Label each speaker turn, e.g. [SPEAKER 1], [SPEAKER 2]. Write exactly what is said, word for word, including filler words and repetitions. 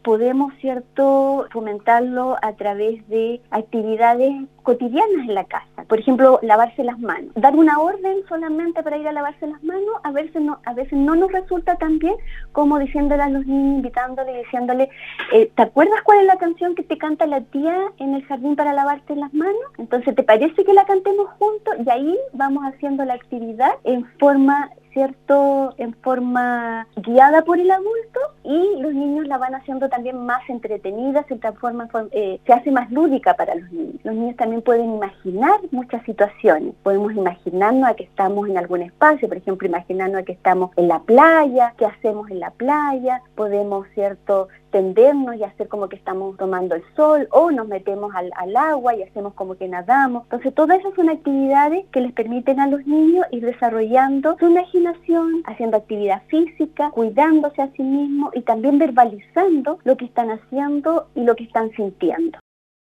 [SPEAKER 1] podemos, ¿cierto?, fomentarlo a través de actividades cotidianas en la casa. Por ejemplo, lavarse las manos. Dar una orden solamente para ir a lavarse las manos a veces no, a veces no nos resulta tan bien como diciéndole a los niños, invitándole y diciéndole, eh, ¿te acuerdas cuál es la canción que te canta la tía en el jardín para lavarte las manos? Entonces, ¿te parece que la cantemos juntos? Y ahí vamos haciendo la actividad en forma, ¿cierto?, en forma guiada por el adulto, y los niños la van haciendo también más entretenida, se transforma, eh, se hace más lúdica para los niños. Los niños también pueden imaginar muchas situaciones. Podemos imaginarnos a que estamos en algún espacio, por ejemplo, imaginarnos a que estamos en la playa, qué hacemos en la playa, podemos, ¿cierto?, tendernos y hacer como que estamos tomando el sol, o nos metemos al, al agua y hacemos como que nadamos. Entonces, todas esas son actividades que les permiten a los niños ir desarrollando su imaginación, haciendo actividad física, cuidándose a sí mismos y también verbalizando lo que están haciendo y lo que están sintiendo.